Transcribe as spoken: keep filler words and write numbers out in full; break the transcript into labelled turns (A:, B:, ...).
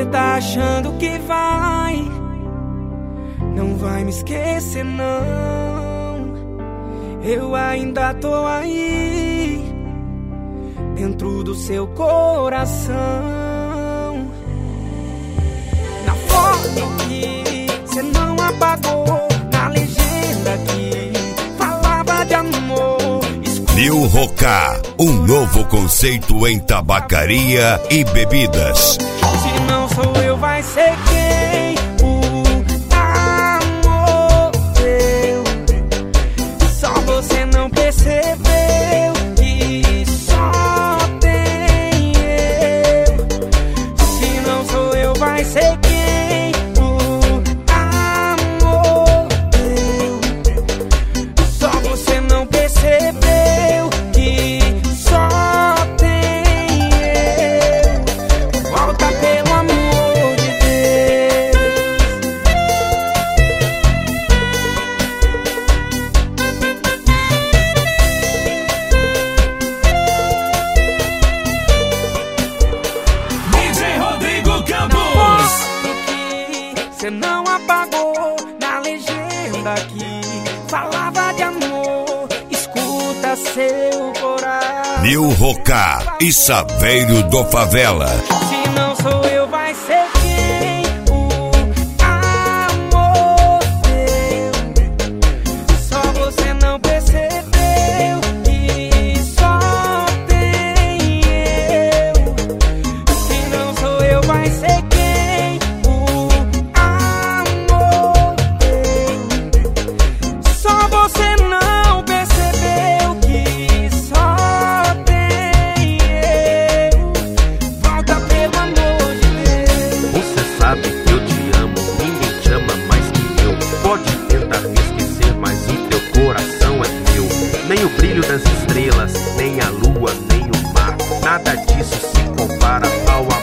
A: tá achando que vai, não vai me esquecer não. Eu ainda tô aí, dentro do seu coração. Na foto que cê não apagou, na legenda que falava de amor.
B: New Roca, um novo conceito em tabacaria e bebidas.
A: Se não sou eu, vai ser quem? O amor teu. Só você não percebeu que só tem eu. Se não sou eu, vai ser quem? O amor teu. Só você não percebeu que só tem eu. Volta pelo amor de Deus.
C: D J Rodrigo Campos.
A: Que cê não apagou, na legenda que falava de amor. Escuta seu coração.
B: New Roca e Saveiro do Favela.
A: Se não sou eu, vai ser quem? O amor teu. Só você não percebeu que só tem eu. Se não sou eu, vai ser quem? O amor teu. Só você não percebeu que só tem eu. Volta pelo amor de Deus.
D: Você sabe que eu te amo, ninguém te ama mais que eu. Pode tentar me esquecer, mas o teu coração é meu. Nem o brilho das estrelas, nem a lua, nem o mar, nada disso se compara ao